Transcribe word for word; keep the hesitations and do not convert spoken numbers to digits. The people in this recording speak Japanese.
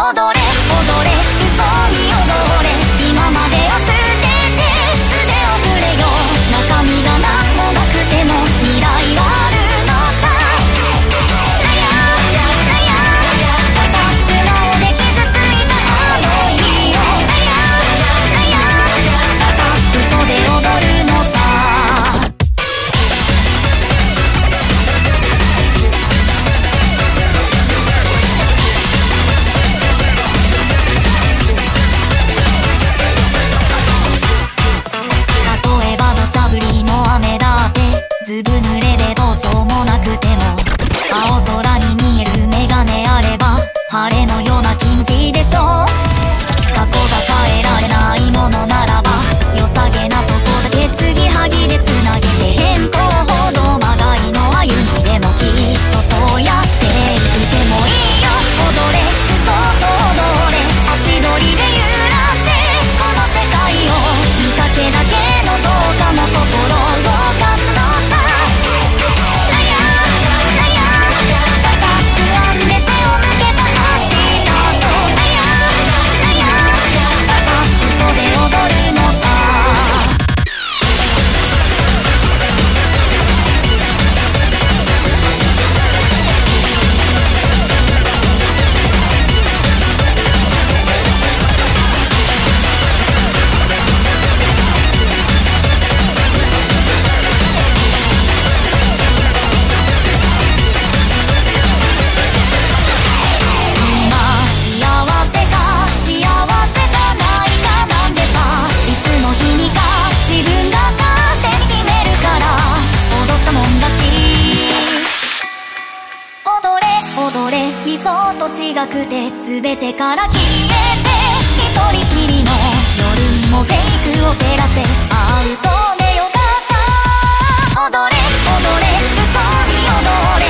踊れ踊れ嘘に踊れ今までを捨てて腕を振れよ中身が何もなくても未来はあるのさラヤラヤさ素直で傷ついたあの日をラヤラヤさ嘘で踊るのさずぶ濡れでどうしようもなくても青空に見えるメガネあれば晴れのような気持ちでしょう過去が変えられないものならば良さげなとこだけ継ぎはぎでつなげて変更ほどまがいの歩みでもきっとそうやって生きてもいいよ踊れ嘘と踊れ足取りで揺らせこの世界を見かけだけのどうかも心動かすの理想と違くて全てから消えて一人きりの夜にもフェイクを照らせああ嘘でよかった踊れ踊れ嘘に踊れ